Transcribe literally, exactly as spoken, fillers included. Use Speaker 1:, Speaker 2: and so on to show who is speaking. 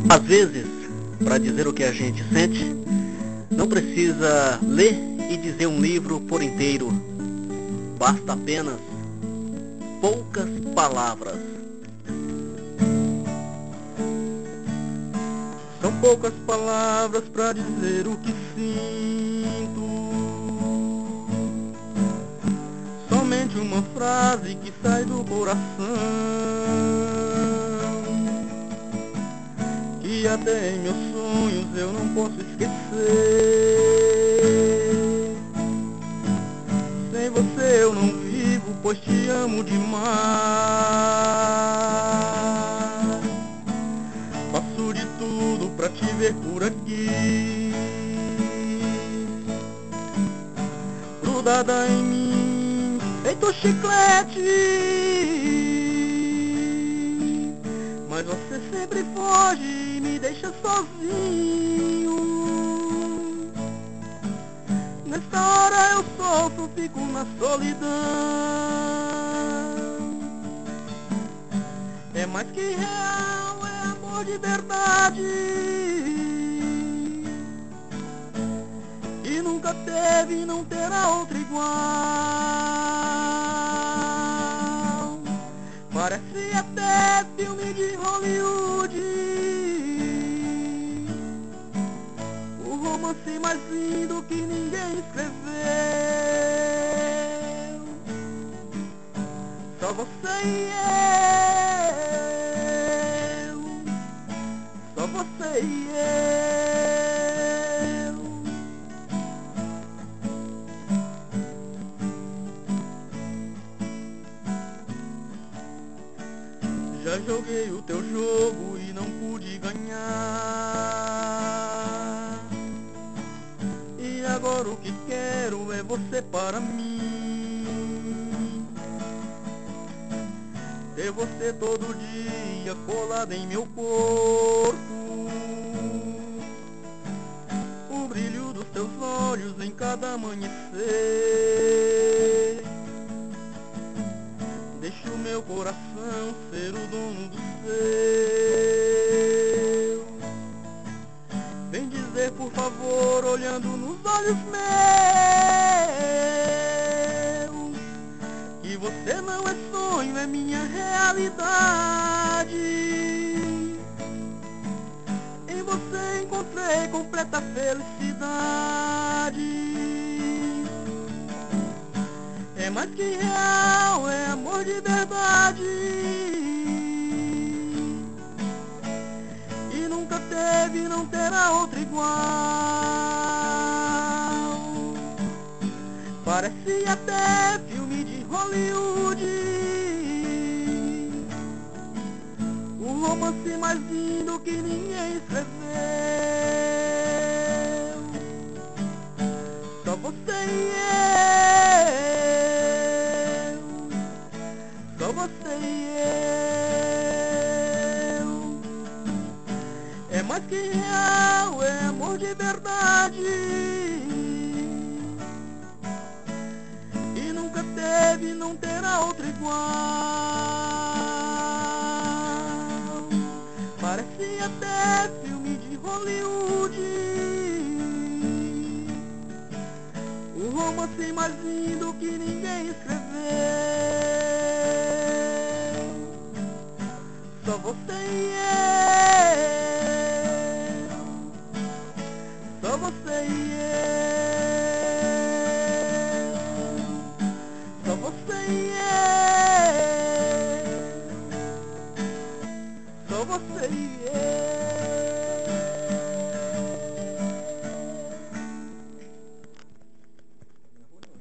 Speaker 1: Às vezes, para dizer o que a gente sente, não precisa ler e dizer um livro por inteiro. Basta apenas poucas palavras.
Speaker 2: São poucas palavras para dizer o que sinto. Somente uma frase que sai do coração, que até em meus sonhos eu não posso esquecer. Sem você eu não vivo, pois te amo demais. Faço de tudo pra te ver por aqui, grudada em mim, feito chiclete. Mas você sempre foge e me deixa sozinho. Nessa hora eu sofro, fico na solidão. É mais que real, é amor de verdade, e nunca teve e não terá outra igual. Parece até filme de Hollywood, o romance mais lindo que ninguém escreveu. Só você e eu, só você e eu. Já joguei o teu jogo e não pude ganhar, e agora o que quero é você para mim. Ter você todo dia colado em meu corpo, o brilho dos teus olhos em cada amanhecer. Deixa o meu coração ser o dono do seu. Vem dizer por favor, olhando nos olhos meus, que você não é sonho, é minha realidade. Em você encontrei completa felicidade. É mais que real, é amor de verdade, e nunca teve e não terá outra igual. Parece até filme de Hollywood, o romance mais lindo que ninguém escreveu. Só você e eu, só você e eu. É mais que real, é amor de verdade, e nunca teve e não terá outra igual. Parece até filme de Hollywood, o romance mais lindo que ninguém escreveu. Só você e eu, só você e eu.